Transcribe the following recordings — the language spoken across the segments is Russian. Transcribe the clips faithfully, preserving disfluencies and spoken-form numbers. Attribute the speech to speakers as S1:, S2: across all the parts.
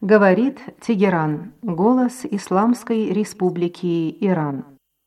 S1: Говорит Тегеран, голос Исламской Республики Иран.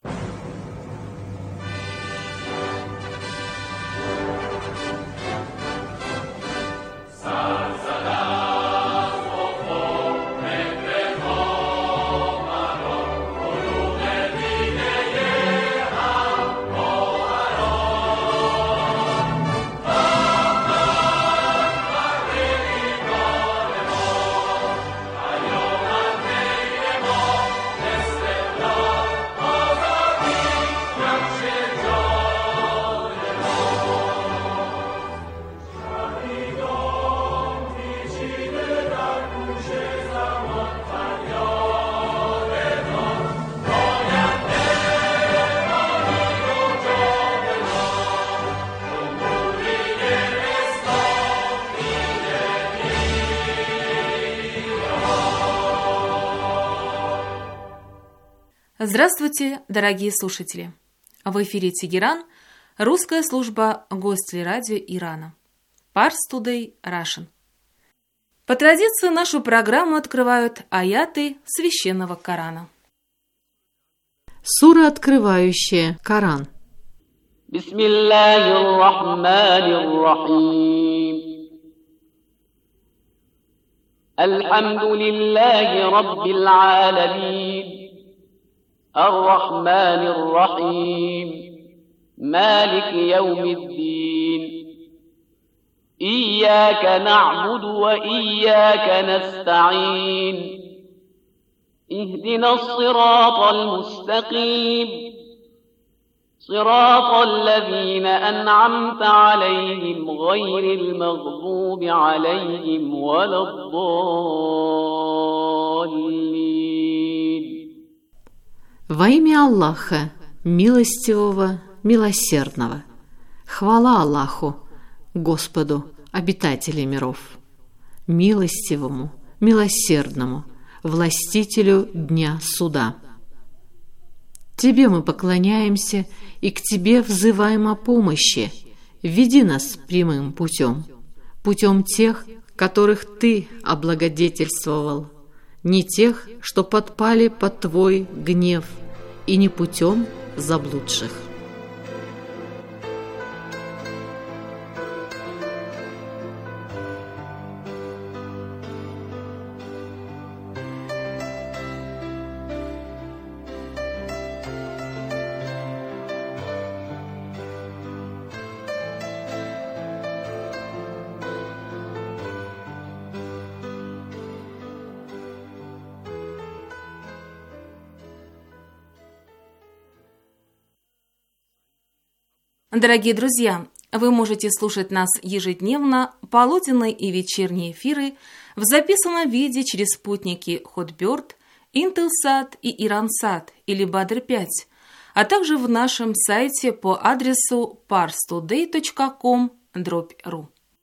S2: Здравствуйте, дорогие слушатели! В эфире Тегеран, русская служба Гостелерадио Ирана. Pars Today Russian. По традиции нашу программу открывают аяты Священного Корана.
S3: Сура, открывающая Коран.
S4: Бисмиллахир-рахманир-рахим. Алхамдулиллахи раббил аламин. الرحمن الرحيم مالك يوم الدين إياك نعبد وإياك نستعين اهدنا الصراط المستقيم صراط الذين أنعمت عليهم غير المغضوب عليهم ولا الضالين.
S3: Во имя Аллаха, милостивого, милосердного. Хвала Аллаху, Господу, обитателей миров, милостивому, милосердному, властителю дня суда. Тебе мы поклоняемся и к Тебе взываем о помощи. Веди нас прямым путем, путем тех, которых Ты облагодетельствовал, не тех, что подпали под Твой гнев, и не путем заблудших.
S2: Дорогие друзья, вы можете слушать нас ежедневно, полуденные и вечерние эфиры в записанном виде через спутники Hotbird, Intelsat и Iransat или Badr пять, а также в нашем сайте по адресу pars today точка com дробь ру.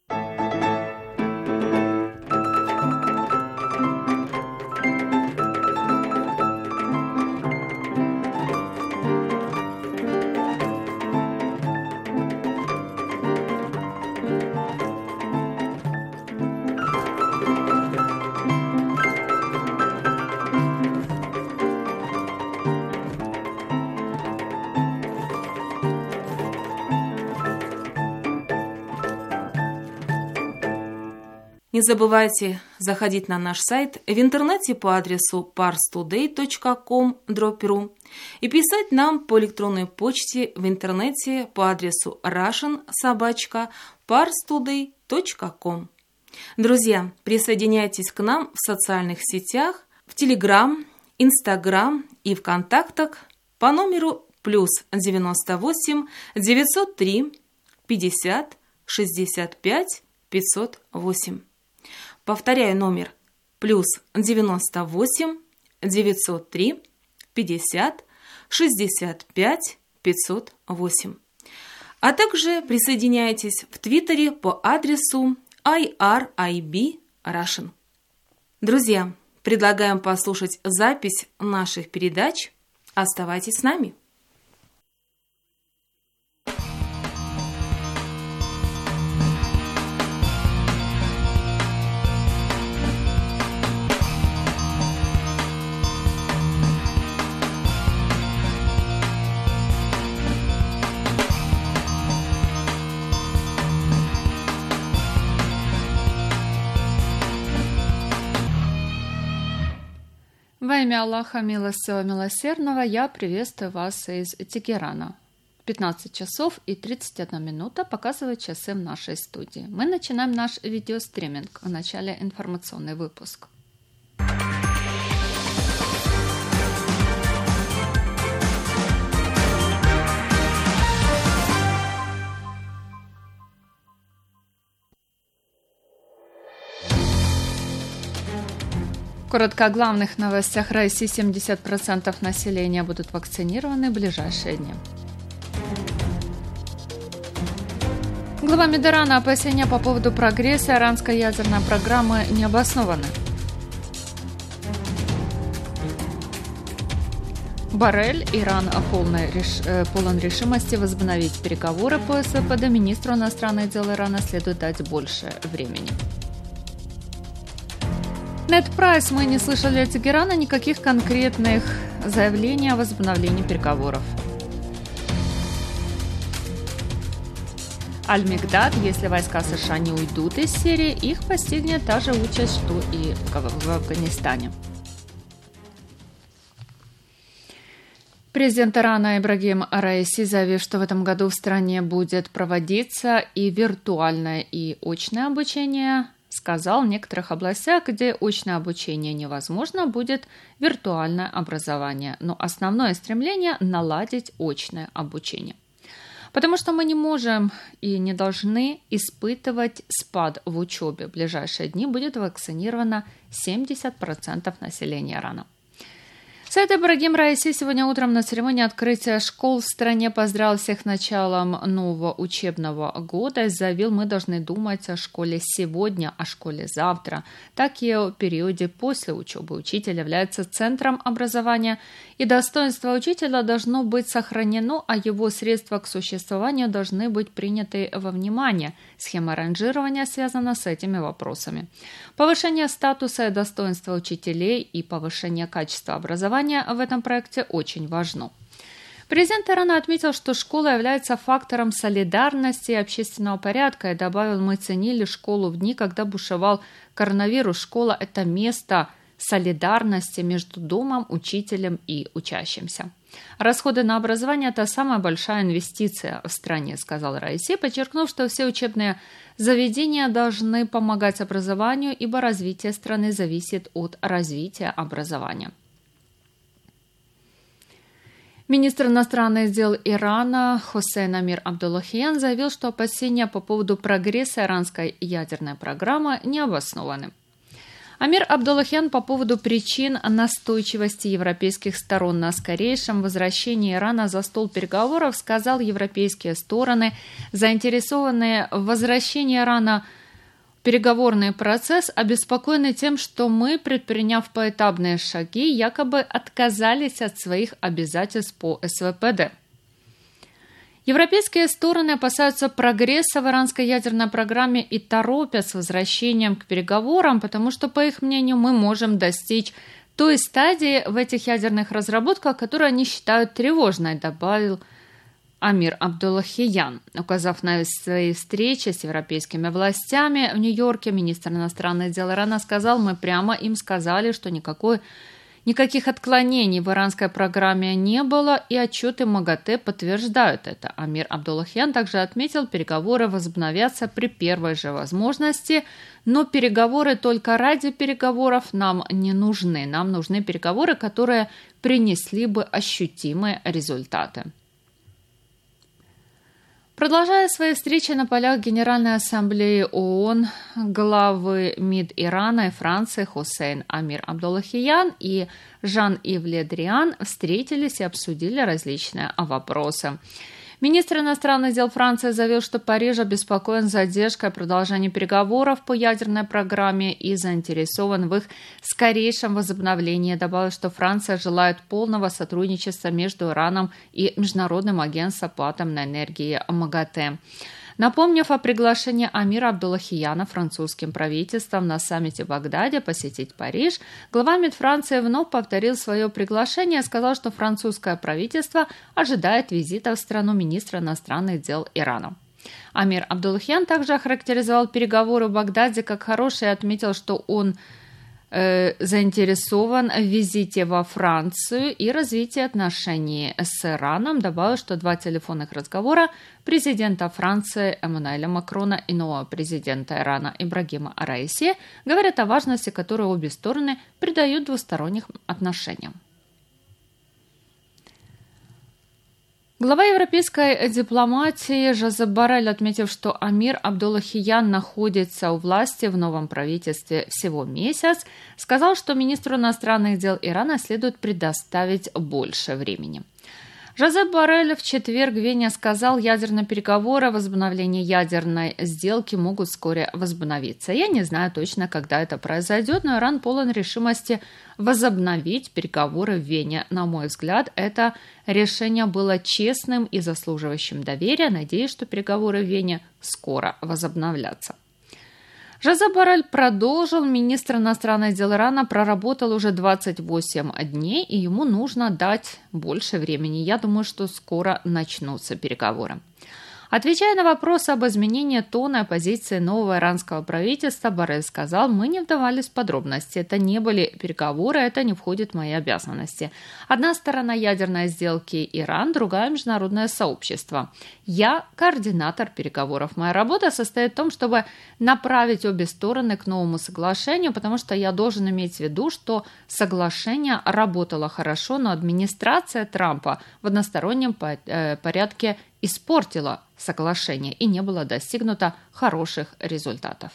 S2: Не забывайте заходить на наш сайт в интернете по адресу pars today точка com дробь ру и писать нам по электронной почте в интернете по адресу russian собака pars today точка com. Друзья, присоединяйтесь к нам в социальных сетях, в Telegram, Instagram и ВКонтактах по номеру плюс девяносто восемь девятьсот три пятьдесят шестьдесят пять пятьсот восемь. Повторяю номер плюс девяносто восемь девятьсот три пятьдесят шестьдесят пять пятьсот восемь. А также присоединяйтесь в Твиттере по адресу ай ар ай би Russian. Друзья, предлагаем послушать запись наших передач. Оставайтесь с нами.
S5: Во имя Аллаха Милостивого Милосердного я приветствую вас из Тегерана. пятнадцать часов и тридцать одна минута показывают часы в нашей студии. Мы начинаем наш видеостриминг. В начале информационный выпуск. Коротко о главных новостях России. семьдесят процентов населения будут вакцинированы в ближайшие дни. Глава МИД Ирана: опасения по поводу прогресса иранской ядерной программы не обоснованы. Боррель: Иран полный реш... полон решимости возобновить переговоры по СВПД. Министру иностранных дел Ирана следует дать больше времени. Нед Прайс: мы не слышали от Тегерана никаких конкретных заявлений о возобновлении переговоров. Аль-Мигдад: если войска США не уйдут из Сирии, их постигнет та же участь, что и в Афганистане. Президент Ирана Ибрагим Раиси, заявив, что в этом году в стране будет проводиться и виртуальное, и очное обучение, сказал, в некоторых областях, где очное обучение невозможно, будет виртуальное образование. Но основное стремление – наладить очное обучение. Потому что мы не можем и не должны испытывать спад в учебе. В ближайшие дни будет вакцинировано семьдесят процентов населения Ирана. Сайд Ибрагим Раиси сегодня утром на церемонии открытия школ в стране поздравил всех с началом нового учебного года и заявил: мы должны думать о школе сегодня, о школе завтра. Так и о периоде после учебы. Учитель является центром образования, и достоинство учителя должно быть сохранено, а его средства к существованию должны быть приняты во внимание. Схема ранжирования связана с этими вопросами. Повышение статуса и достоинства учителей и повышение качества образования в этом проекте очень важно. Президент Ирана отметил, что школа является фактором солидарности и общественного порядка, и добавил: мы ценили школу в дни, когда бушевал коронавирус. Школа – это место солидарности между домом, учителем и учащимся. Расходы на образование – это самая большая инвестиция в стране, сказал Раиси, подчеркнув, что все учебные заведения должны помогать образованию, ибо развитие страны зависит от развития образования. Министр иностранных дел Ирана Хосейн Амир Абдуллахиян заявил, что опасения по поводу прогресса иранской ядерной программы не обоснованы. Амир Абдуллахиян по поводу причин настойчивости европейских сторон на скорейшем возвращении Ирана за стол переговоров сказал: европейские стороны, заинтересованные в возвращении Ирана в переговорный процесс, обеспокоены тем, что мы, предприняв поэтапные шаги, якобы отказались от своих обязательств по СВПД. Европейские стороны опасаются прогресса в иранской ядерной программе и торопят с возвращением к переговорам, потому что, по их мнению, мы можем достичь той стадии в этих ядерных разработках, которую они считают тревожной, добавил Амир Абдуллахиян. Указав на свои встречи с европейскими властями в Нью-Йорке, министр иностранных дел Ирана сказал: мы прямо им сказали, что никакой Никаких отклонений в иранской программе не было, и отчеты МАГАТЭ подтверждают это. Амир Абдуллахиян также отметил, переговоры возобновятся при первой же возможности, но переговоры только ради переговоров нам не нужны. Нам нужны переговоры, которые принесли бы ощутимые результаты. Продолжая свои встречи на полях Генеральной Ассамблеи ООН, главы МИД Ирана и Франции Хосейн Амир Абдуллахиян и Жан-Ив Ле Дриан встретились и обсудили различные вопросы. Министр иностранных дел Франции заявил, что Париж обеспокоен задержкой продолжения переговоров по ядерной программе и заинтересован в их скорейшем возобновлении. Добавил, что Франция желает полного сотрудничества между Ираном и Международным агентством по атомной энергии МАГАТЭ. Напомнив о приглашении Амира Абдуллахияна французским правительством на саммите в Багдаде посетить Париж, глава МИД Франции вновь повторил свое приглашение и сказал, что французское правительство ожидает визита в страну министра иностранных дел Ирана. Амир Абдуллахиян также охарактеризовал переговоры в Багдаде как хорошие и отметил, что он заинтересован в визите во Францию и развитии отношений с Ираном. Добавил, что два телефонных разговора президента Франции Эммануэля Макрона и нового президента Ирана Ибрагима Раиси говорят о важности, которую обе стороны придают двусторонним отношениям. Глава европейской дипломатии Жозеп Боррель, отметив, что Амир Абдуллахиян находится у власти в новом правительстве всего месяц, сказал, что министру иностранных дел Ирана следует предоставить больше времени. Жозеп Боррель в четверг в Вене сказал, ядерные переговоры о возобновлении ядерной сделки могут вскоре возобновиться. Я не знаю точно, когда это произойдет, но Иран полон решимости возобновить переговоры в Вене. На мой взгляд, это решение было честным и заслуживающим доверия. Надеюсь, что переговоры в Вене скоро возобновятся. Жозеп Боррель продолжил. Министр иностранных дел Ирана проработал уже двадцать восемь дней, и ему нужно дать больше времени. Я думаю, что скоро начнутся переговоры. Отвечая на вопрос об изменении тона и позиции нового иранского правительства, Боррель сказал, мы не вдавались в подробности. Это не были переговоры, это не входит в мои обязанности. Одна сторона ядерной сделки Иран, другая международное сообщество. Я координатор переговоров. Моя работа состоит в том, чтобы направить обе стороны к новому соглашению, потому что я должен иметь в виду, что соглашение работало хорошо, но администрация Трампа в одностороннем порядке испортила соглашение и не было достигнуто хороших результатов.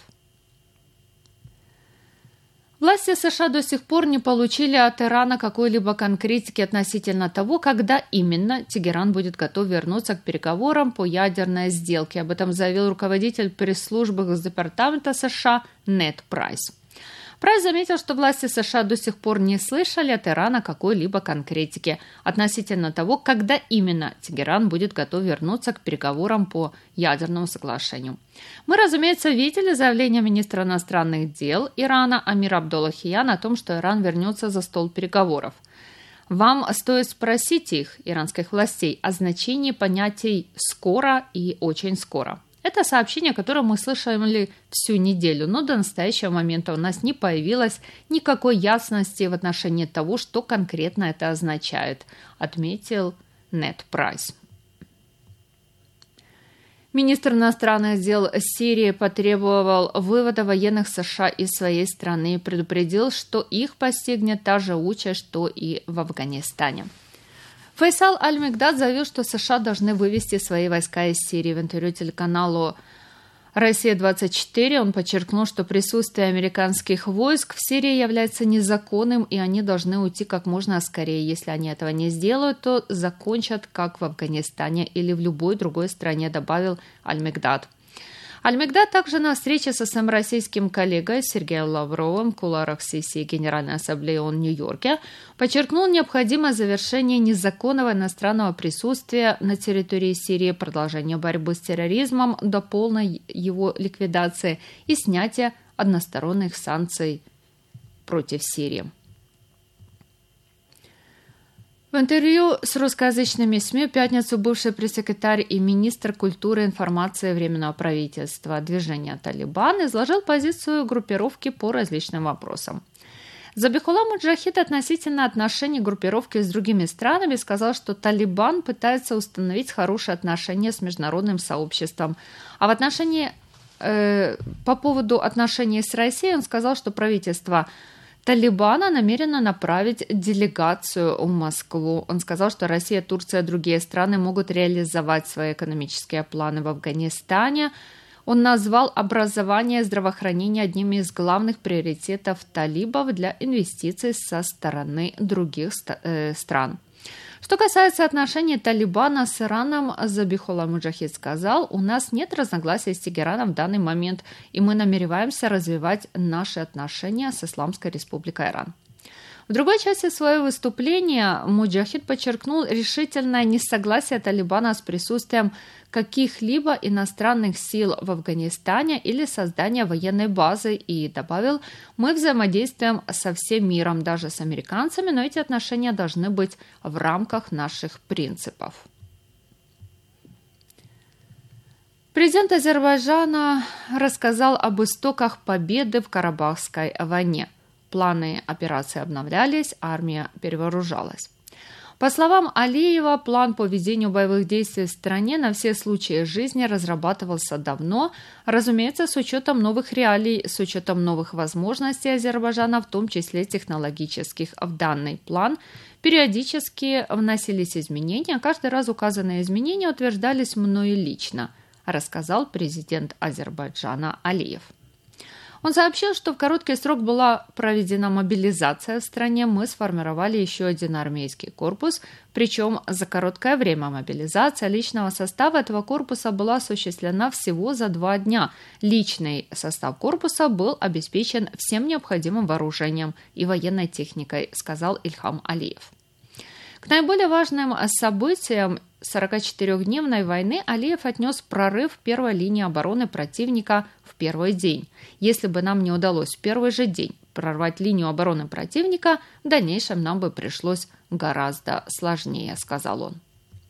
S5: Власти США до сих пор не получили от Ирана какой-либо конкретики относительно того, когда именно Тегеран будет готов вернуться к переговорам по ядерной сделке. Об этом заявил руководитель пресс-службы Госдепартамента США Нед Прайс. Прайс заметил, что власти США до сих пор не слышали от Ирана какой-либо конкретики относительно того, когда именно Тегеран будет готов вернуться к переговорам по ядерному соглашению. Мы, разумеется, видели заявление министра иностранных дел Ирана Амира Абдуллахияна о том, что Иран вернется за стол переговоров. Вам стоит спросить их, иранских властей, о значении понятий «скоро» и «очень скоро». Это сообщение, которое мы слышали всю неделю, но до настоящего момента у нас не появилось никакой ясности в отношении того, что конкретно это означает, отметил Нед Прайс. Министр иностранных дел Сирии потребовал вывода военных США из своей страны и предупредил, что их постигнет та же участь, что и в Афганистане. Фейсал Аль-Мигдад заявил, что США должны вывести свои войска из Сирии. В интервью телеканалу «Россия двадцать четыре» он подчеркнул, что присутствие американских войск в Сирии является незаконным, и они должны уйти как можно скорее. Если они этого не сделают, то закончат, как в Афганистане или в любой другой стране, добавил Аль-Мигдад. Аль-Мигдад также на встрече со своим российским коллегой Сергеем Лавровым в кулуарах сессии Генеральной Ассамблеи ООН в Нью-Йорке подчеркнул необходимость завершения незаконного иностранного присутствия на территории Сирии, продолжения борьбы с терроризмом до полной его ликвидации и снятия односторонних санкций против Сирии. В интервью с русскоязычными СМИ в пятницу бывший пресс-секретарь и министр культуры и информации Временного правительства движения «Талибан» изложил позицию группировки по различным вопросам. Забихулла Муджахид относительно отношений группировки с другими странами сказал, что Талибан пытается установить хорошие отношения с международным сообществом. А в отношении, э, по поводу отношений с Россией он сказал, что правительство Талибана намерено направить делегацию в Москву. Он сказал, что Россия, Турция и другие страны могут реализовать свои экономические планы в Афганистане. Он назвал образование и здравоохранение одним из главных приоритетов талибов для инвестиций со стороны других э, стран. Что касается отношений Талибана с Ираном, Забихулла Муджахид сказал, у нас нет разногласий с Тегераном в данный момент, и мы намереваемся развивать наши отношения с Исламской Республикой Иран. В другой части своего выступления Муджахид подчеркнул решительное несогласие Талибана с присутствием каких-либо иностранных сил в Афганистане или создания военной базы и добавил, мы взаимодействуем со всем миром, даже с американцами, но эти отношения должны быть в рамках наших принципов. Президент Азербайджана рассказал об истоках победы в Карабахской войне. Планы операции обновлялись, армия перевооружалась. По словам Алиева, план по ведению боевых действий в стране на все случаи жизни разрабатывался давно, разумеется, с учетом новых реалий, с учетом новых возможностей Азербайджана, в том числе технологических. В данный план периодически вносились изменения, каждый раз указанные изменения утверждались мною лично, рассказал президент Азербайджана Алиев. Он сообщил, что в короткий срок была проведена мобилизация в стране, мы сформировали еще один армейский корпус, причем за короткое время мобилизация личного состава этого корпуса была осуществлена всего за два дня. Личный состав корпуса был обеспечен всем необходимым вооружением и военной техникой, сказал Ильхам Алиев. К наиболее важным событиям сорокачетырёхдневной войны Алиев отнес прорыв первой линии обороны противника в первый день. Если бы нам не удалось в первый же день прорвать линию обороны противника, в дальнейшем нам бы пришлось гораздо сложнее, сказал он.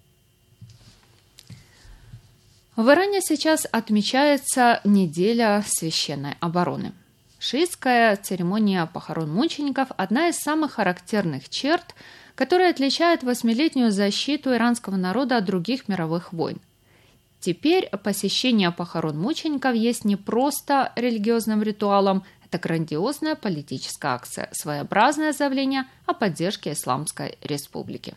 S5: В Иране сейчас отмечается неделя священной обороны. Шиитская церемония похорон мучеников – одна из самых характерных черт, которая отличает восьмилетнюю защиту иранского народа от других мировых войн. Теперь посещение похорон мучеников есть не просто религиозным ритуалом, это грандиозная политическая акция, своеобразное заявление о поддержке Исламской Республики.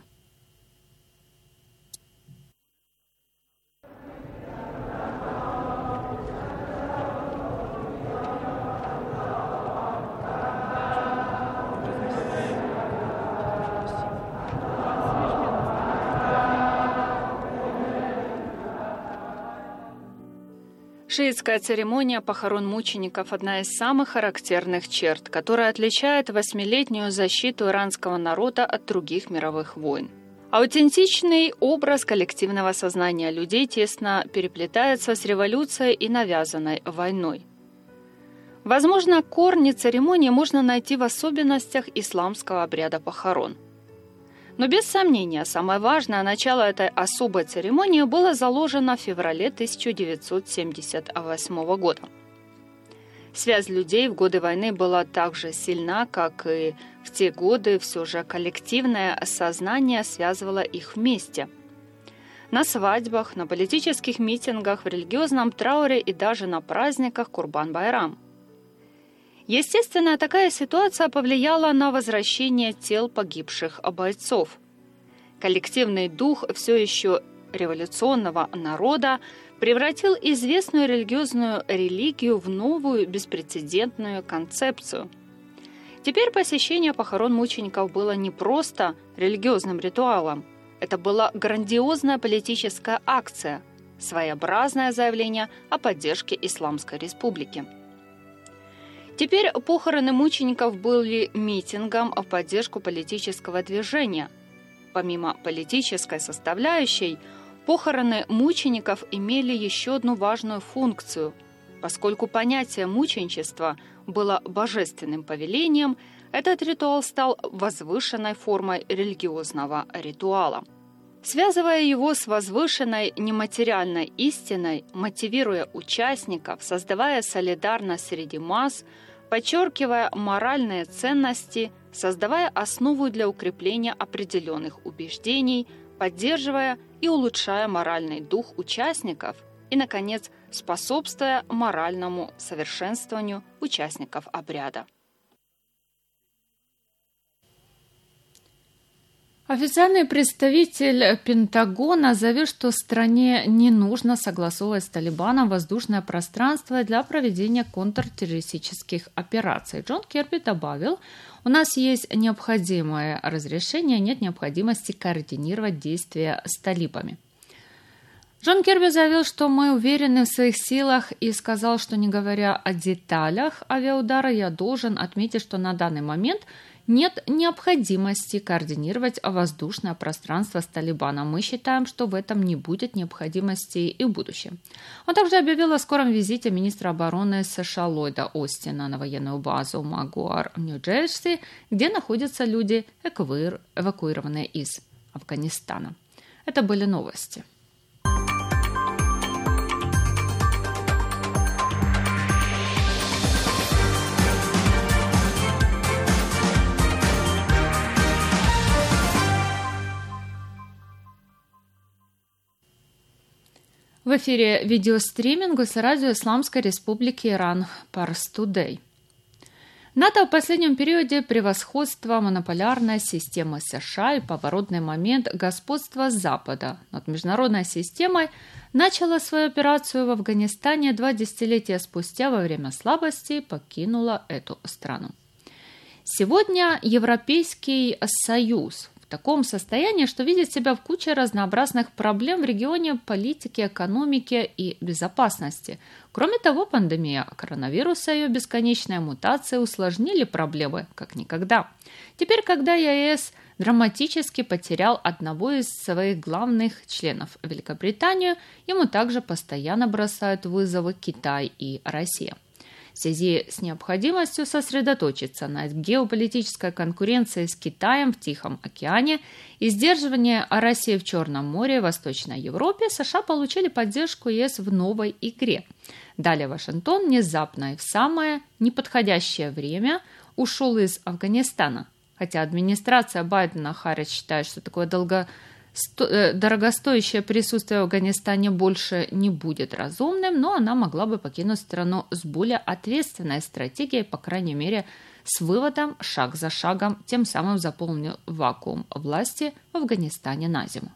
S5: Шиитская церемония похорон мучеников – одна из самых характерных черт, которая отличает восьмилетнюю защиту иранского народа от других мировых войн. Аутентичный образ коллективного сознания людей тесно переплетается с революцией и навязанной войной. Возможно, корни церемонии можно найти в особенностях исламского обряда похорон. Но без сомнения, самое важное начало этой особой церемонии было заложено в феврале тысяча девятьсот семьдесят восьмого года. Связь людей в годы войны была так же сильна, как и в те годы все же коллективное сознание связывало их вместе. На свадьбах, на политических митингах, в религиозном трауре и даже на праздниках Курбан-Байрам. Естественно, такая ситуация повлияла на возвращение тел погибших бойцов. Коллективный дух все еще революционного народа превратил известную религиозную религию в новую беспрецедентную концепцию. Теперь посещение похорон мучеников было не просто религиозным ритуалом, это была грандиозная политическая акция, своеобразное заявление о поддержке Исламской Республики. Теперь похороны мучеников были митингом в поддержку политического движения. Помимо политической составляющей, похороны мучеников имели еще одну важную функцию. Поскольку понятие мученичества было божественным повелением, этот ритуал стал возвышенной формой религиозного ритуала. Связывая его с возвышенной нематериальной истиной, мотивируя участников, создавая солидарность среди масс, подчеркивая моральные ценности, создавая основу для укрепления определенных убеждений, поддерживая и улучшая моральный дух участников и, наконец, способствуя моральному совершенствованию участников обряда. Официальный представитель Пентагона заявил, что стране не нужно согласовывать с Талибаном воздушное пространство для проведения контртеррористических операций. Джон Кирби добавил, у нас есть необходимое разрешение, нет необходимости координировать действия с талибами. Джон Кирби заявил, что мы уверены в своих силах и сказал, что не говоря о деталях авиаудара, я должен отметить, что на данный момент нет необходимости координировать воздушное пространство с Талибаном. Мы считаем, что в этом не будет необходимости и в будущем. Он также объявил о скором визите министра обороны США Ллойда Остина на военную базу Магуар в Нью-Джерси, где находятся люди, эвакуированные из Афганистана. Это были новости. В эфире видеостриминг с радио Исламской Республики Иран Pars Today. НАТО в последнем периоде превосходства монополярной системы США и поворотный момент господства Запада над международной системой начала свою операцию в Афганистане два десятилетия спустя во время слабости покинула эту страну. Сегодня Европейский Союз в таком состоянии, что видит себя в куче разнообразных проблем в регионе политики, экономики и безопасности. Кроме того, пандемия коронавируса и ее бесконечные мутации усложнили проблемы как никогда. Теперь, когда ЕС драматически потерял одного из своих главных членов, Великобританию, ему также постоянно бросают вызовы Китай и Россия. В связи с необходимостью сосредоточиться на геополитической конкуренции с Китаем в Тихом океане и сдерживании России в Черном море и Восточной Европе, США получили поддержку ЕС в новой игре. Далее Вашингтон внезапно и в самое неподходящее время ушел из Афганистана. Хотя администрация Байдена-Харрис считает, что такое долго... дорогостоящее присутствие в Афганистане больше не будет разумным, но она могла бы покинуть страну с более ответственной стратегией, по крайней мере, с выводом шаг за шагом, тем самым заполнив вакуум власти в Афганистане на зиму.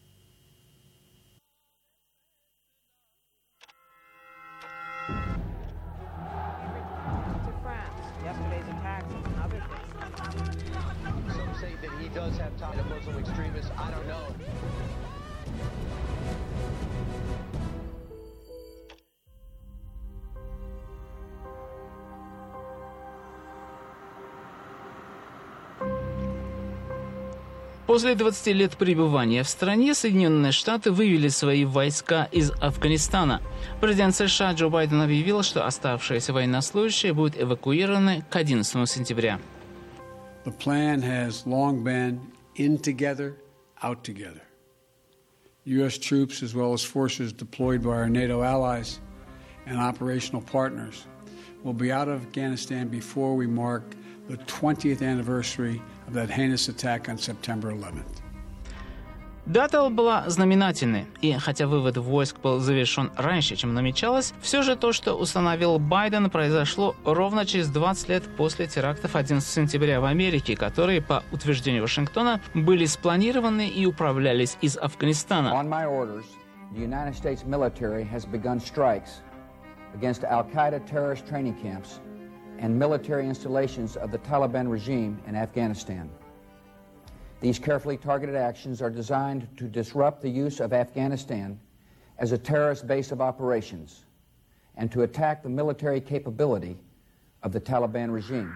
S6: После двадцати лет пребывания в стране Соединенные Штаты вывели свои войска из Афганистана. Президент США Джо Байден объявил, что оставшиеся военнослужащие будут эвакуированы к одиннадцатому сентября.
S7: The plan has long been in together, out together. U S troops, as well as forces deployed by our NATO allies and operational partners, will be out of Afghanistan before we mark the twentieth anniversary of that heinous attack on September eleventh.
S6: Дата была знаменательной, и хотя вывод войск был завершен раньше, чем намечалось, все же то, что установил Байден, произошло ровно через двадцать лет после терактов одиннадцатого сентября в Америке, которые, по утверждению Вашингтона, были спланированы и управлялись из Афганистана.
S8: On my orders, the United States military has begun strikes against Al-Qaeda terrorist training camps and military installations of the Taliban regime in Afghanistan. These carefully targeted actions are designed to disrupt the use of Afghanistan as a terrorist base of operations and to attack the military capability of the Taliban regime.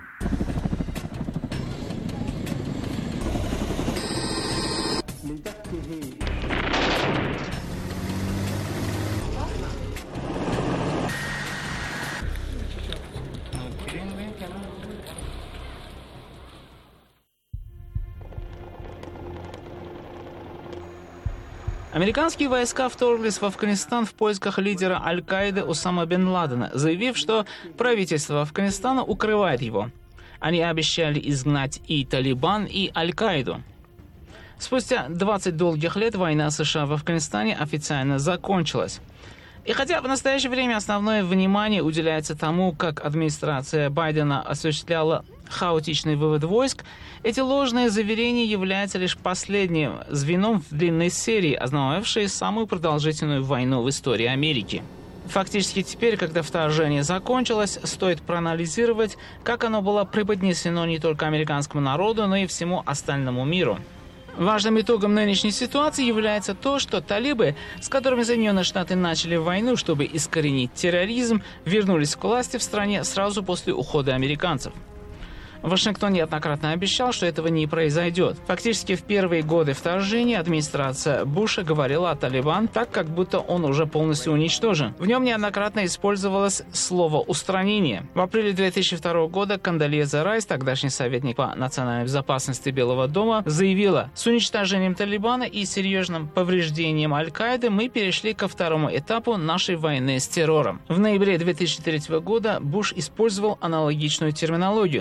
S6: Американские войска вторглись в Афганистан в поисках лидера Аль-Каиды Усама бен Ладена, заявив, что правительство Афганистана укрывает его. Они обещали изгнать и Талибан, и Аль-Каиду. Спустя двадцать долгих лет война США в Афганистане официально закончилась. И хотя в настоящее время основное внимание уделяется тому, как администрация Байдена осуществляла хаотичный вывод войск, эти ложные заверения являются лишь последним звеном в длинной серии, ознаменовавшей самую продолжительную войну в истории Америки. Фактически теперь, когда вторжение закончилось, стоит проанализировать, как оно было преподнесено не только американскому народу, но и всему остальному миру. Важным итогом нынешней ситуации является то, что талибы, с которыми Соединенные Штаты начали войну, чтобы искоренить терроризм, вернулись к власти в стране сразу после ухода американцев. Вашингтон неоднократно обещал, что этого не произойдет. Фактически в первые годы вторжения администрация Буша говорила о Талибан так, как будто он уже полностью уничтожен. В нем неоднократно использовалось слово «устранение». В апреле две тысячи второго года Кондолиза Райс, тогдашний советник по национальной безопасности Белого дома, заявила: «С уничтожением Талибана и серьезным повреждением Аль-Каиды мы перешли ко второму этапу нашей войны с террором». В ноябре две тысячи третьего года Буш использовал аналогичную терминологию. В сентябре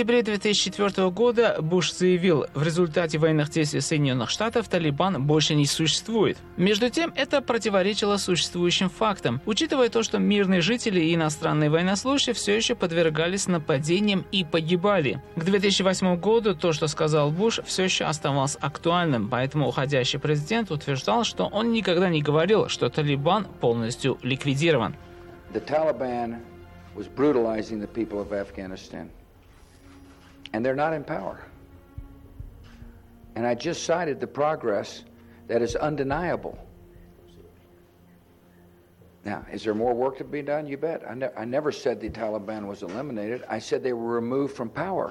S6: октябре две тысячи четвёртого года Буш заявил, в результате военных действий Соединенных Штатов Талибан больше не существует. Между тем, это противоречило существующим фактам, учитывая то, что мирные жители и иностранные военнослужащие все еще подвергались нападениям и погибали. К две тысячи восьмому году то, что сказал Буш, все еще оставалось актуальным, поэтому уходящий президент утверждал, что он никогда не говорил, что Талибан полностью ликвидирован.
S8: The Taliban was brutalizing the people of Afghanistan, and they're not in power. And I just cited the progress that is undeniable. Now, is there more work to be done? You bet. I, ne- I never said the Taliban was eliminated. I said they were removed from power.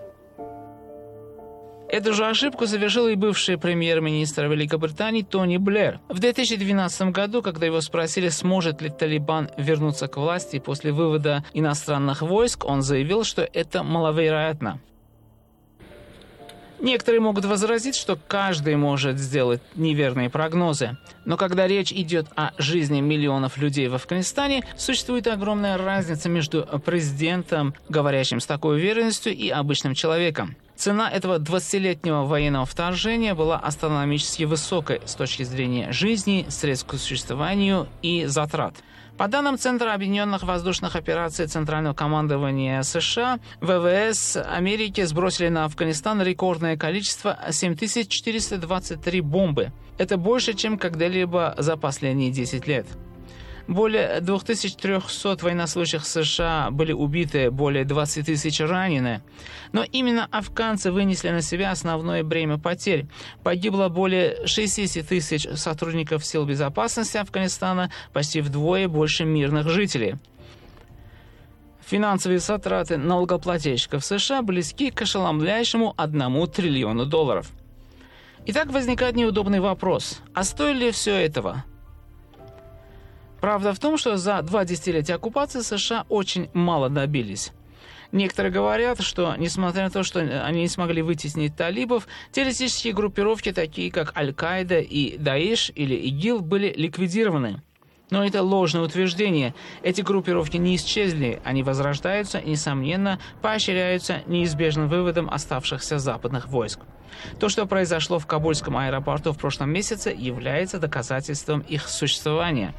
S6: Эту же ошибку совершил и бывший премьер-министр Великобритании Тони Блэр. В две тысячи двенадцатом году, когда его спросили, сможет ли Талибан вернуться к власти после вывода иностранных войск, он заявил, что это маловероятно. Некоторые могут возразить, что каждый может сделать неверные прогнозы. Но когда речь идет о жизни миллионов людей в Афганистане, существует огромная разница между президентом, говорящим с такой уверенностью, и обычным человеком. Цена этого двадцатилетнего военного вторжения была астрономически высокой с точки зрения жизни, средств к существованию и затрат. По данным Центра объединенных воздушных операций Центрального командования США, ВВС Америки сбросили на Афганистан рекордное количество семь тысяч четыреста двадцать три бомбы. Это больше, чем когда-либо за последние десять лет. Более две тысячи триста военнослужащих США были убиты, более двадцать тысяч ранены. Но именно афганцы вынесли на себя основное бремя потерь. Погибло более шестьдесят тысяч сотрудников сил безопасности Афганистана, почти вдвое больше мирных жителей. Финансовые затраты налогоплательщиков США близки к ошеломляющему одному триллиону долларов. Итак, возникает неудобный вопрос. А стоит ли все этого? Правда в том, что за два десятилетия оккупации США очень мало добились. Некоторые говорят, что, несмотря на то, что они не смогли вытеснить талибов, террористические группировки, такие как Аль-Каида и Даиш или ИГИЛ, были ликвидированы. Но это ложное утверждение. Эти группировки не исчезли, они возрождаются и, несомненно, поощряются неизбежным выводом оставшихся западных войск. То, что произошло в Кабульском аэропорту в прошлом месяце, является доказательством их существования.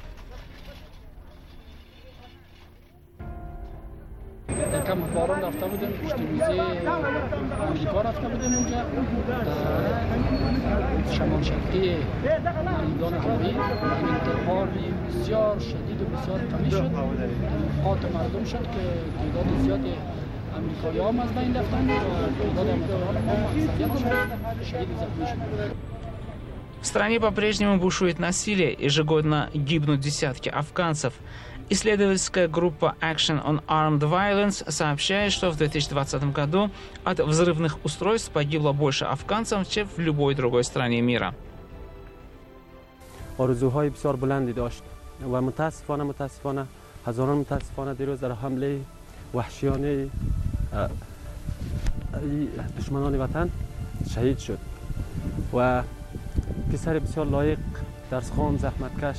S9: کم باران رفته بودیم پشت میزه امریکا رفته بودیم اونجا در شمال شرقی میدان جاری این انتحار بسیار شدید و بسیار قوی شد قات مردم شد که تعداد زیادی امریکایی هم از بین رفتند و تعداد امریکایی هم اکثریتشون شهید و زخمی شدند.
S6: В стране по-прежнему бушует насилие, ежегодно гибнут десятки афганцев. Исследовательская группа Action on Armed Violence сообщает, что в две тысячи двадцатом году от взрывных устройств погибло больше афганцев, чем в любой другой стране мира.
S10: آرزوهای بسیار بلندی داشت و متاسفانه متاسفانه هزاران متاسفانه دیروز در حمله وحشیانه دشمنان وطن شهید شد و پسر بسیار لایق درسخوان زحمتکش.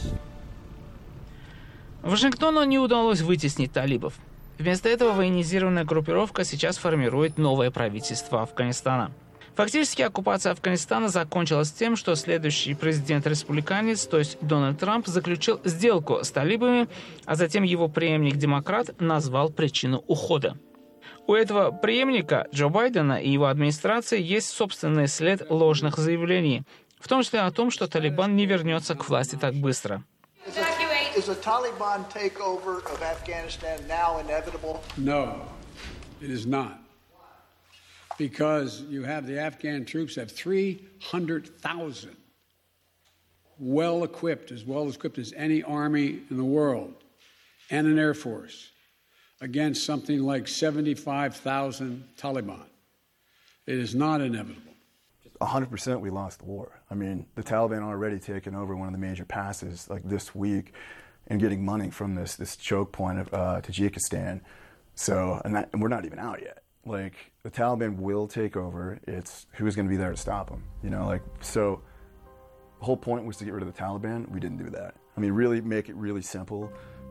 S6: Вашингтону не удалось вытеснить талибов. Вместо этого военизированная группировка сейчас формирует новое правительство Афганистана. Фактически оккупация Афганистана закончилась тем, что следующий президент-республиканец, то есть Дональд Трамп, заключил сделку с талибами, а затем его преемник-демократ назвал причину ухода. У этого преемника Джо Байдена и его администрации есть собственный след ложных заявлений, в том числе о том, что Талибан не вернется к власти так быстро.
S11: Is a Taliban takeover of Afghanistan now inevitable?
S7: No, it is not. Because you have the Afghan troops have three hundred thousand well equipped, as well equipped as any army in the world, and an air force against something like seventy-five thousand Taliban. It is not inevitable.
S12: one hundred percent we lost the war. I mean, the Taliban already taken over one of the major passes like this week and getting money from this this choke point of uh, Tajikistan. So, and, that, and we're not even out yet. Like, the Taliban will take over. It's who's going to be there to stop them, you know? Like, so the whole point was to get rid of the Taliban. We didn't do that. I mean, really make it really simple.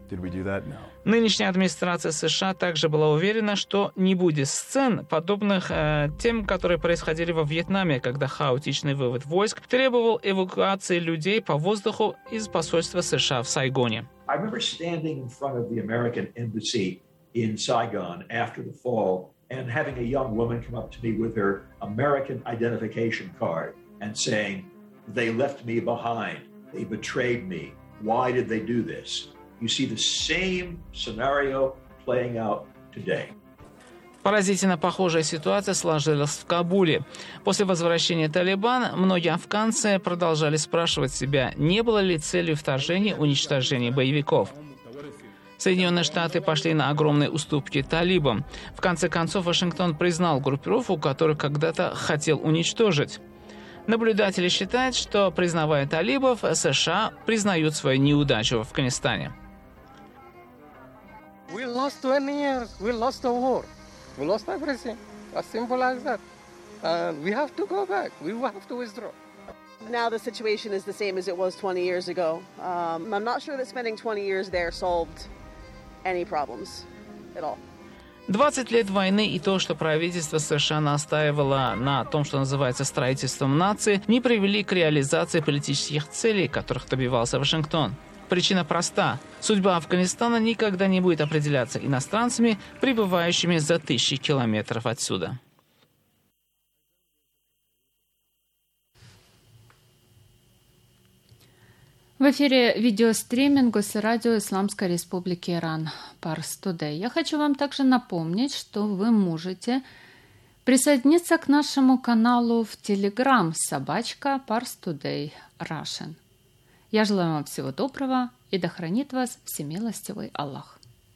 S12: Did we do that? No.
S6: Нынешняя администрация США также была уверена, что не будет сцен, подобных э, тем, которые происходили во Вьетнаме, когда хаотичный вывод войск требовал эвакуации людей по воздуху из посольства США в Сайгоне.
S13: I remember standing in front of the American embassy in Saigon after the fall and having a young woman come up to me with her American identification card and saying, "They left me behind. They betrayed me. Why did they do this?" You see the same scenario playing out today.
S6: Поразительно похожая ситуация сложилась в Кабуле. После возвращения Талибана многие афганцы продолжали спрашивать себя, не было ли целью вторжения уничтожения боевиков. Соединенные Штаты пошли на огромные уступки талибам. В конце концов, Вашингтон признал группировку, которую когда-то хотел уничтожить. Наблюдатели считают, что, признавая талибов, США признают свою неудачу в Афганистане.
S14: We lost twenty years. We lost the war. We lost everything. As simple as that. And we have to go back. We have to withdraw.
S15: Now the situation is the same as it was twenty years ago. Um, I'm not sure that spending twenty years there solved any problems at all.
S6: двадцать лет войны и то, что правительство США настаивало на том, что называется строительством нации, не привели к реализации политических целей, которых добивался Вашингтон. Причина проста. Судьба Афганистана никогда не будет определяться иностранцами, прибывающими за тысячи километров отсюда.
S5: В эфире видеостриминг Госрадио Исламской Республики Иран Pars Today. Я хочу вам также напомнить, что вы можете присоединиться к нашему каналу в Telegram собачка Pars Today Russian. Я желаю вам всего доброго и да хранит вас всемилостивый Аллах.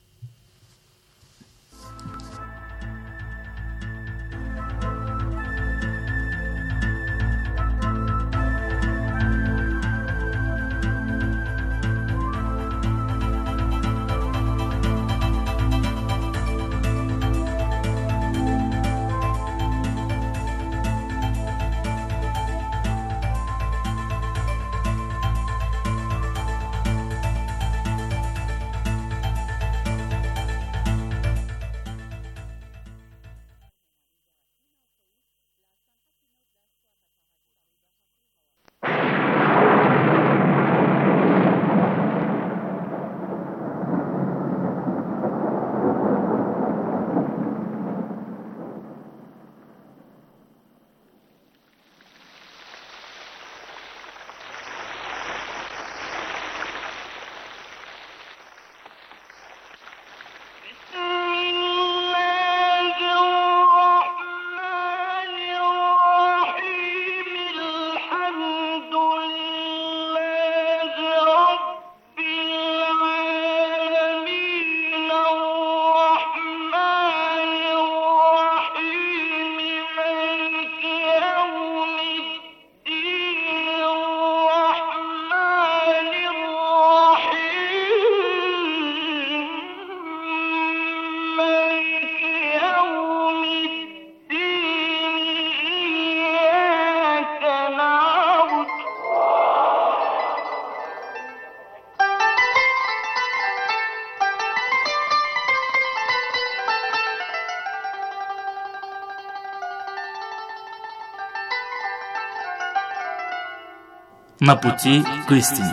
S16: На пути к истине.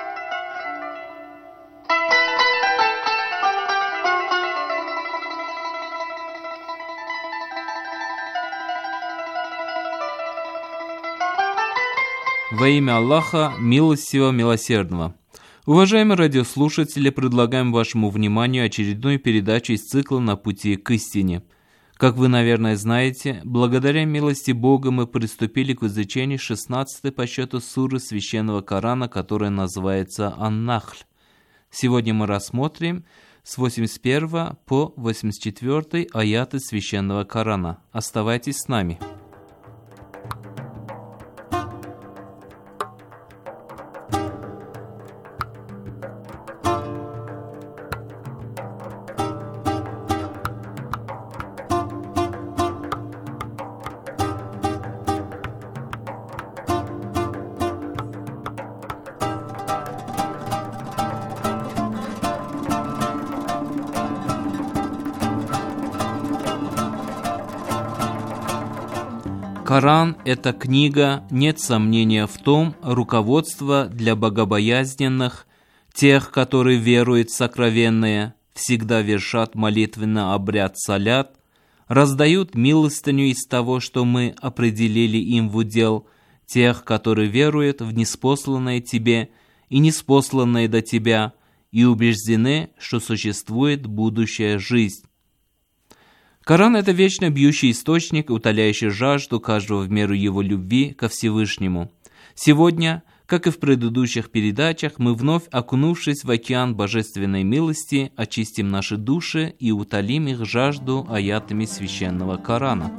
S16: Во имя Аллаха, милостивого, милосердного. Уважаемые радиослушатели, предлагаем вашему вниманию очередную передачу из цикла «На пути к истине». Как вы, наверное, знаете, благодаря милости Бога мы приступили к изучению шестнадцатой по счету суры Священного Корана, которая называется Ан-Нахль. Сегодня мы рассмотрим с восемьдесят первого по восемьдесят четвёртый аяты Священного Корана. Оставайтесь с нами. Коран – это книга, нет сомнения в том, руководство для богобоязненных, тех, которые веруют в сокровенное, всегда вершат молитвенно обряд салят, раздают милостыню из того, что мы определили им в удел, тех, которые веруют в ниспосланное тебе и ниспосланное до тебя, и убеждены, что существует будущая жизнь. Коран – это вечно бьющий источник, утоляющий жажду каждого в меру его любви ко Всевышнему. Сегодня, как и в предыдущих передачах, мы вновь, окунувшись в океан божественной милости, очистим наши души и утолим их жажду аятами священного Корана.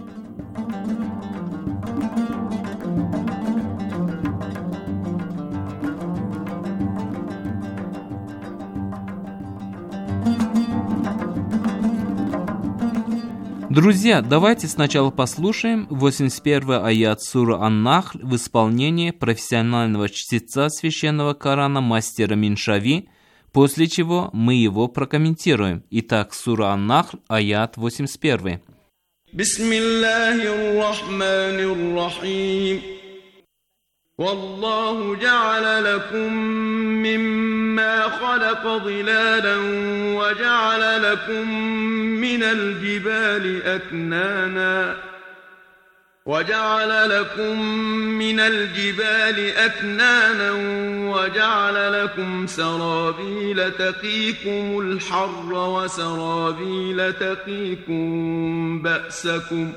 S16: Друзья, давайте сначала послушаем восемьдесят первый аят сура Ан-Нахль в исполнении профессионального чтеца священного Корана мастера Миншави, после чего мы его прокомментируем. Итак, сура Ан-Нахль, аят восемьдесят один.
S17: Бисмиллахир-рахманир-рахим. والله جعل لكم مما خلق ظلالا وجعل لكم من الجبال أكنانا وجعل لكم من الجبال أكنانا وجعل لكم سرابيل تقيكم الحر وسرابيل تقيكم بأسكم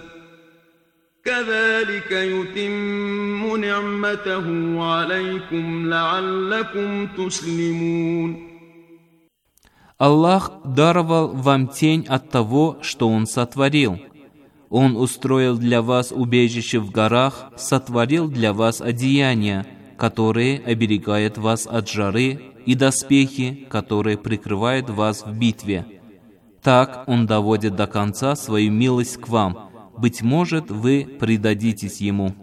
S17: كذلك يتم نعمته عليكم لعلكم تسلمون.
S16: Аллах даровал вам тень от того, что Он сотворил. Он устроил для вас убежище в горах, сотворил для вас одеяния, которые оберегают вас от жары, и доспехи, которые прикрывают вас в битве. Так Он доводит до конца свою милость к вам. Быть может, вы предадитесь Ему.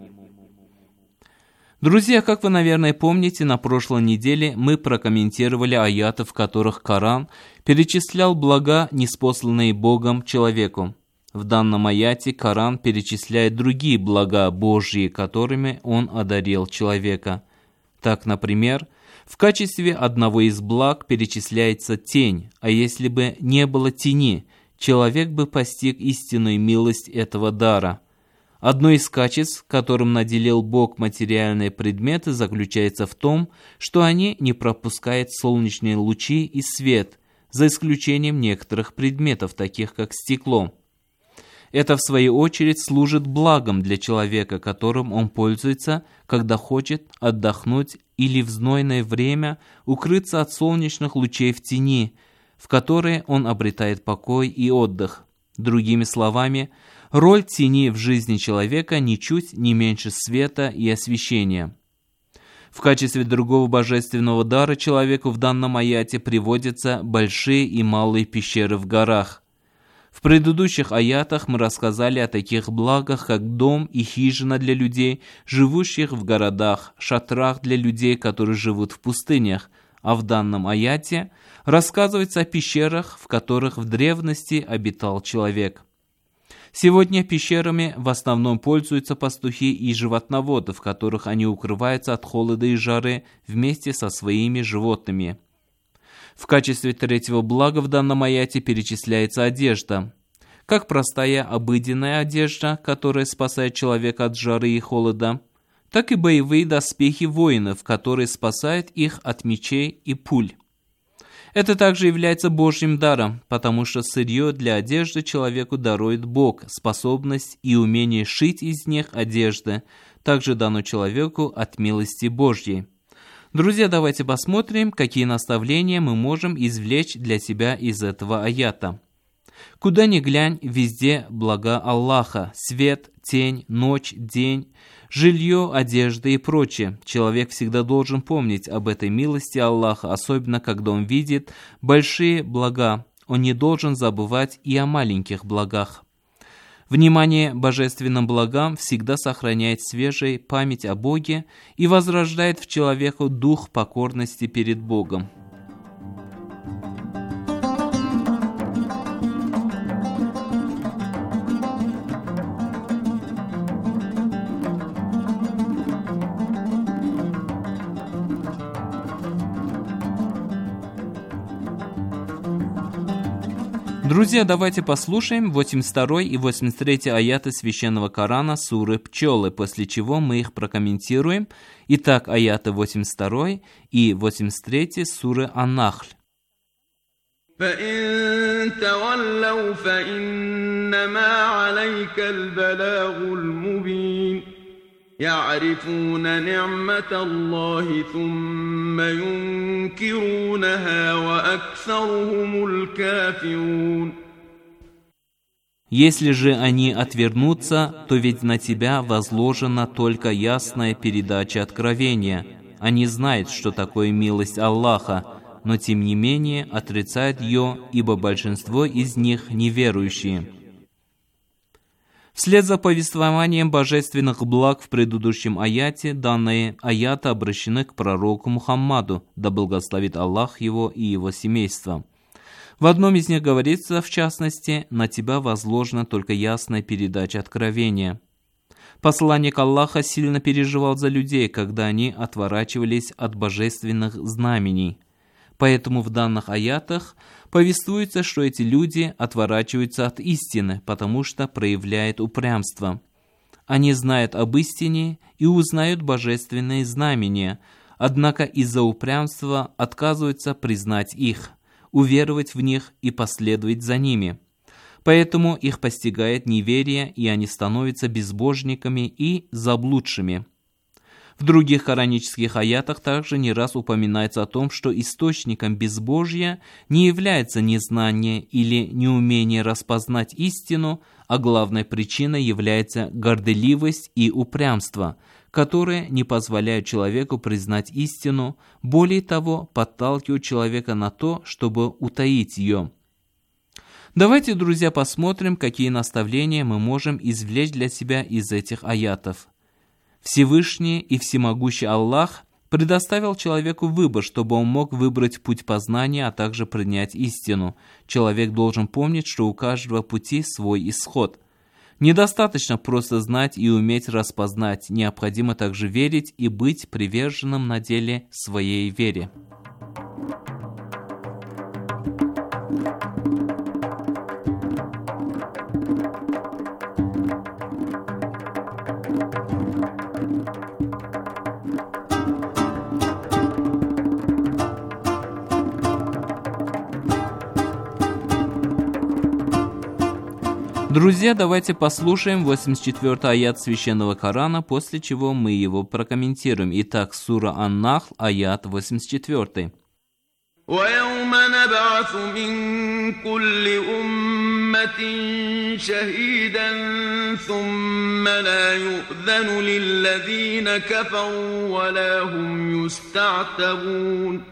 S16: Друзья, как вы, наверное, помните, на прошлой неделе мы прокомментировали аяты, в которых Коран перечислял блага, ниспосланные Богом человеку. В данном аяте Коран перечисляет другие блага Божьи, которыми Он одарил человека. Так, например, в качестве одного из благ перечисляется тень, а если бы не было тени, человек бы постиг истинную милость этого дара. Одно из качеств, которым наделил Бог материальные предметы, заключается в том, что они не пропускают солнечные лучи и свет, за исключением некоторых предметов, таких как стекло. Это, в свою очередь, служит благом для человека, которым он пользуется, когда хочет отдохнуть или в знойное время укрыться от солнечных лучей в тени, в которой он обретает покой и отдых. Другими словами, роль тени в жизни человека ничуть не меньше света и освещения. В качестве другого божественного дара человеку в данном аяте приводятся большие и малые пещеры в горах. В предыдущих аятах мы рассказали о таких благах, как дом и хижина для людей, живущих в городах, шатрах для людей, которые живут в пустынях, а в данном аяте рассказывается о пещерах, в которых в древности обитал человек. Сегодня пещерами в основном пользуются пастухи и животноводы, в которых они укрываются от холода и жары вместе со своими животными. В качестве третьего блага в данном аяте перечисляется одежда. Как простая обыденная одежда, которая спасает человека от жары и холода, так и боевые доспехи воинов, которые спасают их от мечей и пуль. Это также является Божьим даром, потому что сырье для одежды человеку дарует Бог, способность и умение шить из них одежды, также дано человеку от милости Божьей. Друзья, давайте посмотрим, какие наставления мы можем извлечь для себя из этого аята. Куда ни глянь, везде блага Аллаха, свет, тень, ночь, день, жилье, одежда и прочее. Человек всегда должен помнить об этой милости Аллаха, особенно когда он видит большие блага. Он не должен забывать и о маленьких благах. Внимание божественным благам всегда сохраняет свежей память о Боге и возрождает в человеку дух покорности перед Богом. Друзья, давайте послушаем восемьдесят второй и восемьдесят третий аяты Священного Корана суры «Пчелы», после чего мы их прокомментируем. Итак, аяты восемьдесят второй и восемьдесят третий суры Ан-Нахль.
S17: فإن تولوا فإنما عليك البلاغ المبين يعرفون نعمة الله ثم ينكرونها وأكثرهم الكافرون.
S16: Если же они отвернутся, то ведь на тебя возложена только ясная передача откровения. Они знают, что такое милость Аллаха, но тем не менее отрицают ее, ибо большинство из них неверующие. Вслед за повествованием божественных благ в предыдущем аяте, данные аяты обращены к пророку Мухаммаду, да благословит Аллах его и его семейство. В одном из них говорится, в частности, «На тебя возложена только ясная передача откровения». Посланник Аллаха сильно переживал за людей, когда они отворачивались от божественных знамений. Поэтому в данных аятах повествуется, что эти люди отворачиваются от истины, потому что проявляют упрямство. Они знают об истине и узнают божественные знамения, однако из-за упрямства отказываются признать их, уверовать в них и последовать за ними. Поэтому их постигает неверие, и они становятся безбожниками и заблудшими. В других коранических аятах также не раз упоминается о том, что источником безбожья не является незнание или неумение распознать истину, а главной причиной является горделивость и упрямство, которые не позволяют человеку признать истину, более того, подталкивают человека на то, чтобы утаить ее. Давайте, друзья, посмотрим, какие наставления мы можем извлечь для себя из этих аятов. Всевышний и всемогущий Аллах предоставил человеку выбор, чтобы он мог выбрать путь познания, а также принять истину. Человек должен помнить, что у каждого пути свой исход. Недостаточно просто знать и уметь распознать, необходимо также верить и быть приверженным на деле своей вере. Друзья, давайте послушаем восемьдесят четвёртый аят Священного Корана, после чего мы его прокомментируем. Итак, сура Ан-Нахл, аят восемьдесят четвёртый.
S17: وَيَوْمَ نَبْعَثُ مِنْ كُلِّ أُمَّةٍ شَهِيدًا ثُمَّ لَا يُؤْذَنُ لِلَّذِينَ كَفَرُوا وَلَا هُمْ يُسْتَعْتَبُونَ.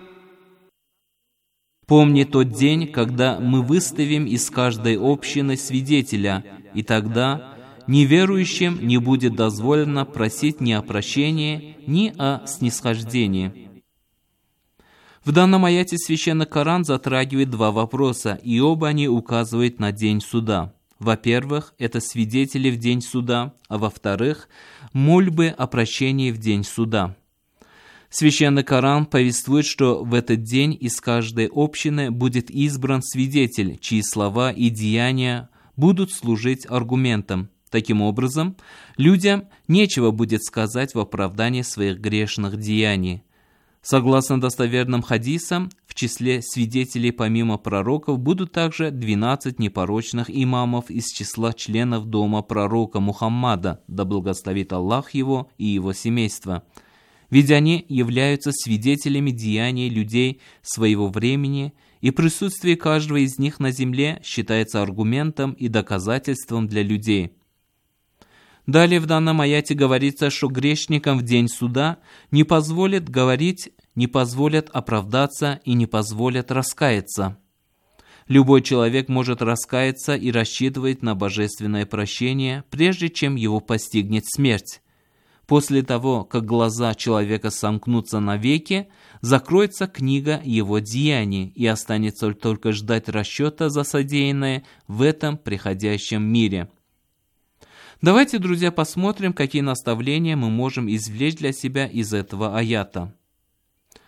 S16: Помни тот день, когда мы выставим из каждой общины свидетеля, и тогда неверующим не будет дозволено просить ни о прощении, ни о снисхождении. В данном аяте Священный Коран затрагивает два вопроса, и оба они указывают на день суда. Во-первых, это свидетели в день суда, а во-вторых, мольбы о прощении в день суда. Священный Коран повествует, что в этот день из каждой общины будет избран свидетель, чьи слова и деяния будут служить аргументом. Таким образом, людям нечего будет сказать в оправдании своих грешных деяний. Согласно достоверным хадисам, в числе свидетелей помимо пророков будут также двенадцать непорочных имамов из числа членов дома пророка Мухаммада, да благословит Аллах его и его семейство. Ведь они являются свидетелями деяний людей своего времени, и присутствие каждого из них на земле считается аргументом и доказательством для людей. Далее в данном аяте говорится, что грешникам в день суда не позволят говорить, не позволят оправдаться и не позволят раскаяться. Любой человек может раскаяться и рассчитывать на божественное прощение, прежде чем его постигнет смерть. После того, как глаза человека сомкнутся навеки, закроется книга его деяний и останется только ждать расчета за содеянное в этом приходящем мире. Давайте, друзья, посмотрим, какие наставления мы можем извлечь для себя из этого аята.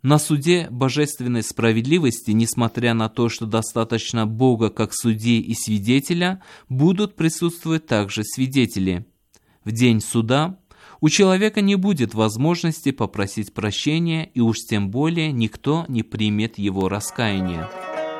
S16: На суде божественной справедливости, несмотря на то, что достаточно Бога как судьи и свидетеля, будут присутствовать также свидетели. В день суда у человека не будет возможности попросить прощения, и уж тем более никто не примет его раскаяние.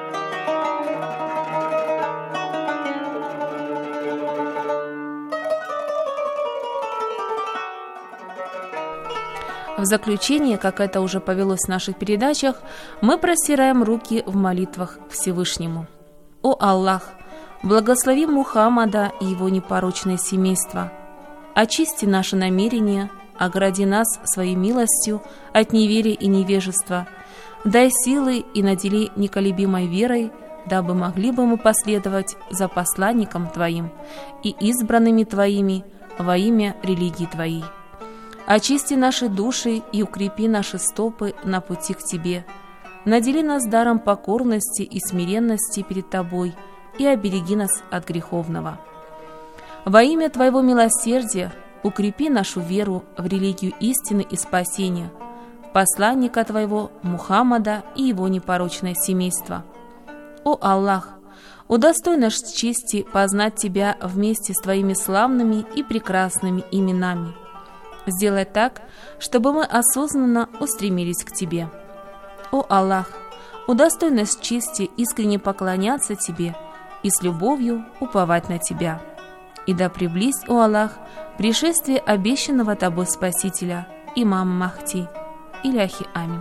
S2: В заключение, как это уже повелось в наших передачах, мы простираем руки в молитвах к Всевышнему. О Аллах, благослови Мухаммада и его непорочное семейство. Очисти наши намерения, огради нас своей милостью от неверия и невежества. Дай силы и надели неколебимой верой, дабы могли бы мы последовать за посланником Твоим и избранными Твоими во имя религии Твоей. Очисти наши души и укрепи наши стопы на пути к Тебе. Надели нас даром покорности и смиренности перед Тобой и обереги нас от греховного. Во имя Твоего милосердия укрепи нашу веру в религию истины и спасения, в посланника Твоего Мухаммада и его непорочное семейство. О Аллах, удостой нас чести познать Тебя вместе с Твоими славными и прекрасными именами. Сделай так, чтобы мы осознанно устремились к Тебе. О Аллах, удостой нас чести искренне поклоняться Тебе и с любовью уповать на Тебя. И да приблизь, о Аллах, пришествие обещанного Тобой Спасителя, имама Махди. Иляхи амин.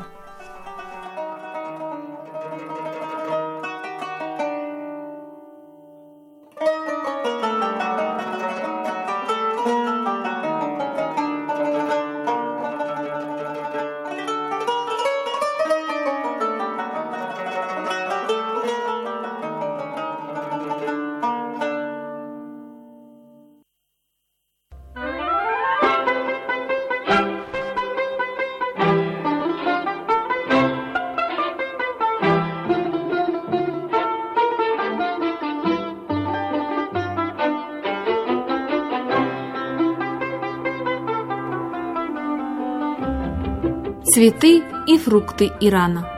S2: Цветы и фрукты Ирана.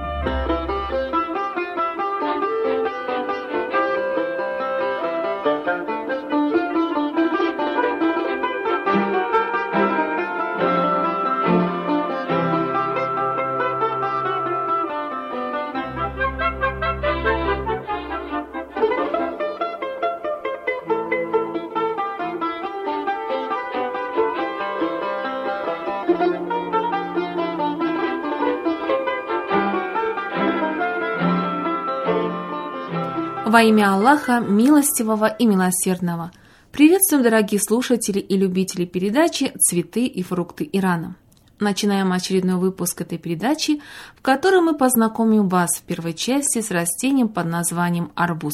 S2: Во имя Аллаха, милостивого и милосердного. Приветствуем, дорогие слушатели и любители передачи «Цветы и фрукты Ирана». Начинаем очередной выпуск этой передачи, в которой мы познакомим вас в первой части с растением под названием арбуз.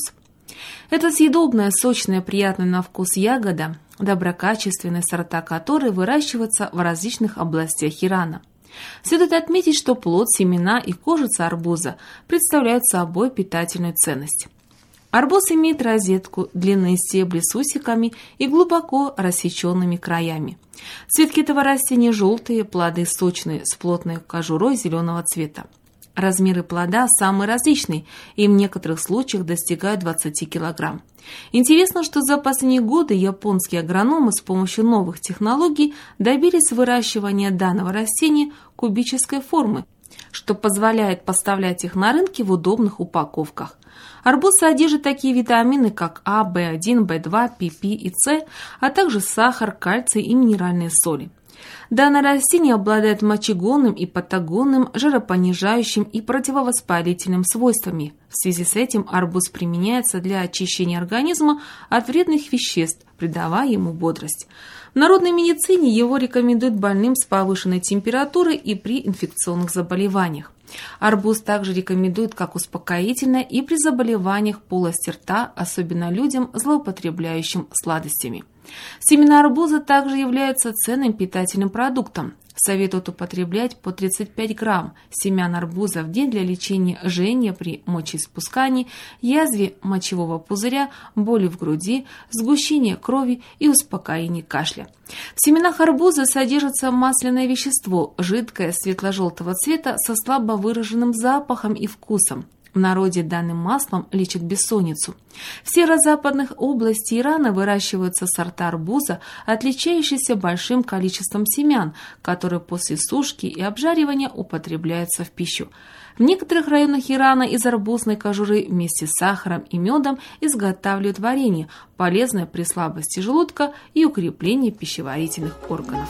S2: Это съедобная, сочная, приятная на вкус ягода, доброкачественные сорта которой выращиваются в различных областях Ирана. Следует отметить, что плод, семена и кожица арбуза представляют собой питательную ценность. Арбуз имеет розетку, длинные стебли с усиками и глубоко рассеченными краями. Цветки этого растения желтые, плоды сочные, с плотной кожурой зеленого цвета. Размеры плода самые различные и в некоторых случаях достигают двадцати килограмм. Интересно, что за последние годы японские агрономы с помощью новых технологий добились выращивания данного растения кубической формы, что позволяет поставлять их на рынке в удобных упаковках. Арбуз содержит такие витамины, как А, Бэ один, Бэ два, Пи Пи и С, а также сахар, кальций и минеральные соли. Данное растение обладает мочегонным и патагонным, жиропонижающим и противовоспалительным свойствами. В связи с этим арбуз применяется для очищения организма от вредных веществ, придавая ему бодрость. В народной медицине его рекомендуют больным с повышенной температурой и при инфекционных заболеваниях. Арбуз также рекомендуют как успокоительное и при заболеваниях полости рта, особенно людям, злоупотребляющим сладостями. Семена арбуза также являются ценным питательным продуктом. Советуют употреблять по тридцать пять грамм семян арбуза в день для лечения жжения при мочеиспускании, язве мочевого пузыря, боли в груди, сгущения крови и успокоения кашля. В семенах арбуза содержится масляное вещество, жидкое светло-желтого цвета со слабо выраженным запахом и вкусом. В народе данным маслом лечат бессонницу. В северо-западных областях Ирана выращиваются сорта арбуза, отличающиеся большим количеством семян, которые после сушки и обжаривания употребляются в пищу. В некоторых районах Ирана из арбузной кожуры вместе с сахаром и медом изготавливают варенье, полезное при слабости желудка и укреплении пищеварительных органов.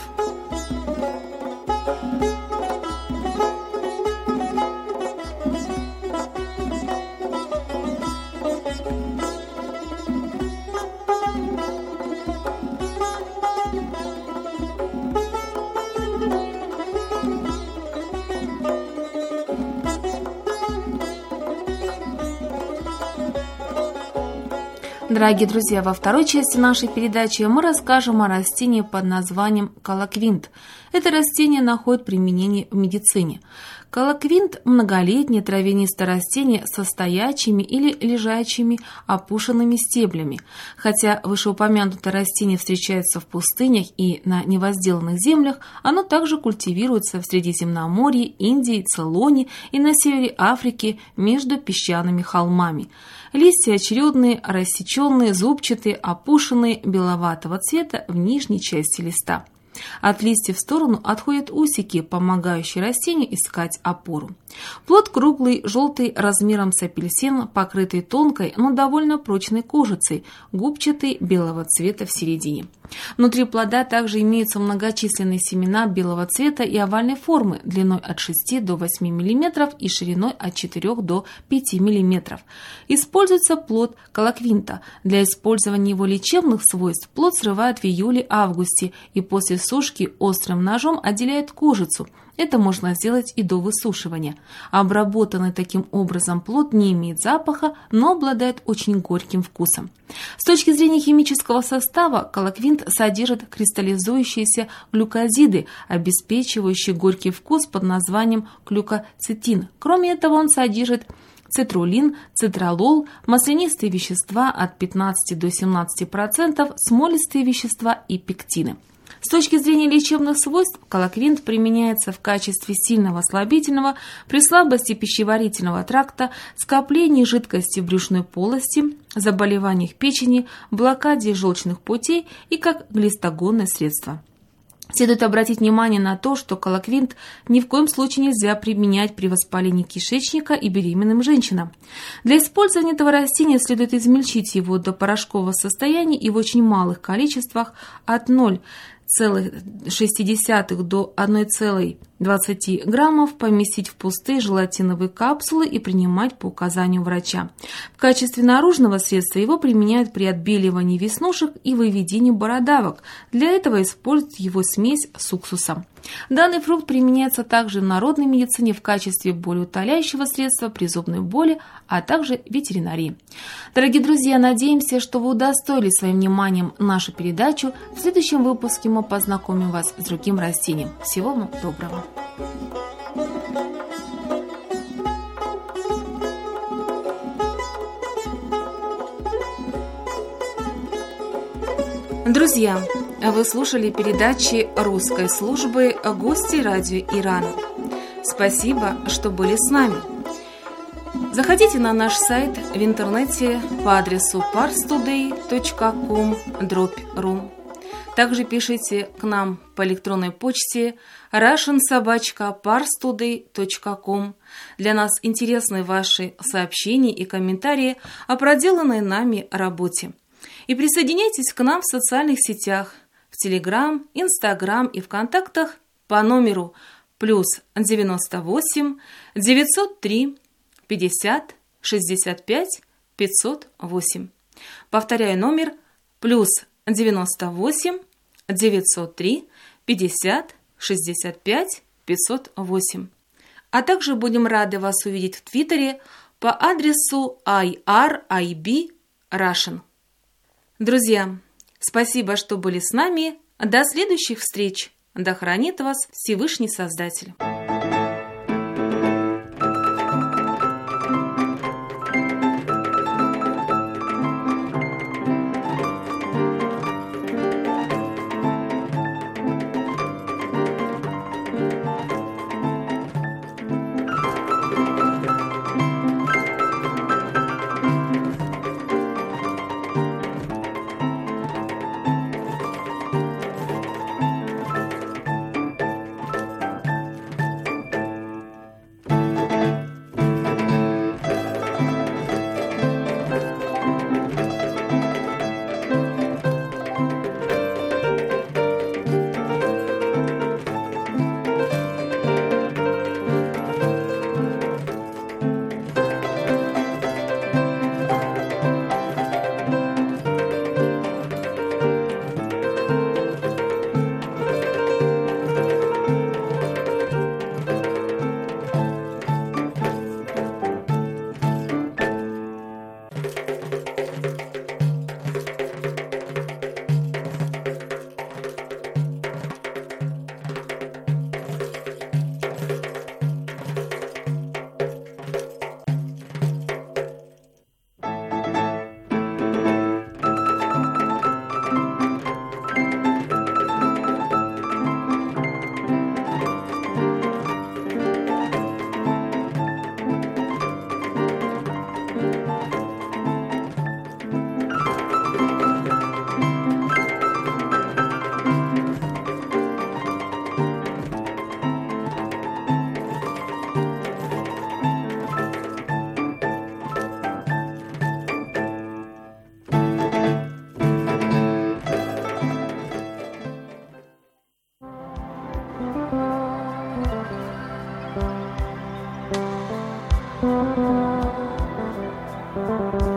S2: Дорогие друзья, во второй части нашей передачи мы расскажем о растении под названием колоквинт. Это растение находит применение в медицине. Колоквинт – многолетнее травянистое растение со стоячими или лежачими опушенными стеблями. Хотя вышеупомянутое растение встречается в пустынях и на невозделанных землях, оно также культивируется в Средиземноморье, Индии, Цейлоне и на севере Африки между песчаными холмами. Листья очередные, рассеченные, зубчатые, опушенные, беловатого цвета в нижней части листа. От листьев в сторону отходят усики, помогающие растению искать опору. Плод круглый, желтый, размером с апельсин, покрытый тонкой, но довольно прочной кожицей, губчатый, белого цвета в середине. Внутри плода также имеются многочисленные семена белого цвета и овальной формы, длиной от шести до восьми миллиметров и шириной от четырёх до пяти миллиметров. Используется плод колоквинта. Для использования его лечебных свойств плод срывают в июле-августе и после сушки острым ножом отделяют кожицу. Это можно сделать и до высушивания. Обработанный таким образом плод не имеет запаха, но обладает очень горьким вкусом. С точки зрения химического состава, колоквинт содержит кристаллизующиеся глюкозиды, обеспечивающие горький вкус под названием глюкоцетин. Кроме этого, он содержит цитрулин, цитралол, маслянистые вещества от пятнадцати до семнадцати процентов, смолистые вещества и пектины. С точки зрения лечебных свойств, колоквинт применяется в качестве сильного слабительного при слабости пищеварительного тракта, скоплении жидкости в брюшной полости, заболеваниях печени, блокаде желчных путей и как глистогонное средство. Следует обратить внимание на то, что колоквинт ни в коем случае нельзя применять при воспалении кишечника и беременным женщинам. Для использования этого растения следует измельчить его до порошкового состояния и в очень малых количествах от ноль целых шесть десятых до одной целой двадцати граммов поместить в пустые желатиновые капсулы и принимать по указанию врача. В качестве наружного средства его применяют при отбеливании веснушек и выведении бородавок. Для этого используют его смесь с уксусом. Данный фрукт применяется также в народной медицине в качестве болеутоляющего средства при зубной боли, а также в ветеринарии. Дорогие друзья, надеемся, что вы удостоили своим вниманием нашу передачу. В следующем выпуске мы познакомим вас с другим растением. Всего вам доброго! Друзья, вы слушали передачи русской службы «Гости радио Ирана». Спасибо, что были с нами. Заходите на наш сайт в интернете по адресу парстудей точка ком дробь ру. Также пишите к нам по электронной почте russian собака parstoday точка ком. Для нас интересны ваши сообщения и комментарии о проделанной нами работе. И присоединяйтесь к нам в социальных сетях, в Телеграм, Инстаграм и ВКонтактах по номеру плюс девяносто восемь девятьсот три пятьдесят шестьдесят пять пятьсот восемь. Повторяю номер плюс девяносто восемь девятьсот три пятьдесят шестьдесят пять пятьсот восемь. А также будем рады вас увидеть в Твиттере по адресу ай ар ай би Russian. Друзья, спасибо, что были с нами. До следующих встреч! Да хранит вас Всевышний Создатель.
S18: Thank you.